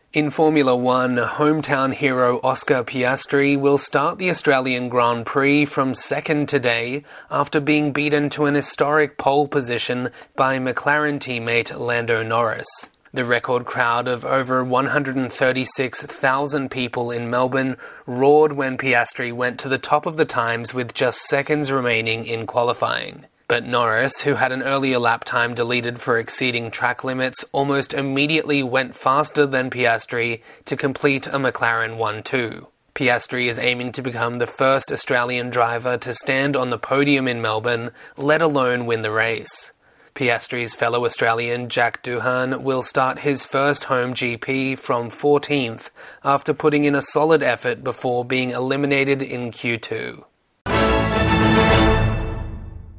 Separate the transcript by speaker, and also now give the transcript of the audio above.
Speaker 1: In Formula One, hometown hero Oscar Piastri will start the Australian Grand Prix from second today after being beaten to an historic pole position by McLaren teammate Lando Norris. The record crowd of over 136,000 people in Melbourne roared when Piastri went to the top of the times with just seconds remaining in qualifying. But Norris, who had an earlier lap time deleted for exceeding track limits, almost immediately went faster than Piastri to complete a McLaren 1-2. Piastri is aiming to become the first Australian driver to stand on the podium in Melbourne, let alone win the race. Piastri's fellow Australian Jack Doohan will start his first home GP from 14th after putting in a solid effort before being eliminated in Q2.